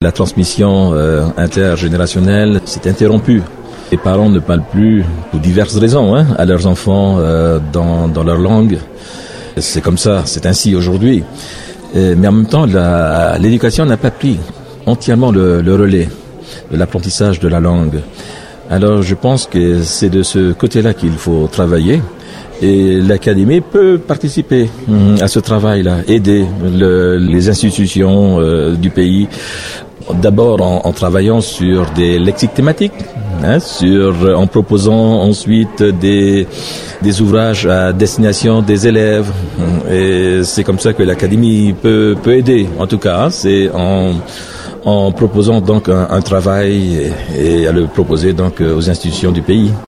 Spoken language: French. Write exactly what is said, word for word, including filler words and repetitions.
La transmission euh, intergénérationnelle s'est interrompue. Les parents ne parlent plus, pour diverses raisons, hein, à leurs enfants euh, dans, dans leur langue. C'est comme ça, c'est ainsi aujourd'hui. Et, mais en même temps, la, l'éducation n'a pas pris entièrement le, le relais de l'apprentissage de la langue. Alors je pense que c'est de ce côté-là qu'il faut travailler. Et l'Académie peut participer à ce travail-là, aider le, les institutions euh, du pays, d'abord en, en travaillant sur des lexiques thématiques, hein, sur, en proposant ensuite des, des ouvrages à destination des élèves. Et c'est comme ça que l'Académie peut, peut aider, en tout cas, hein, c'est en, en proposant donc un, un travail et, et à le proposer donc aux institutions du pays.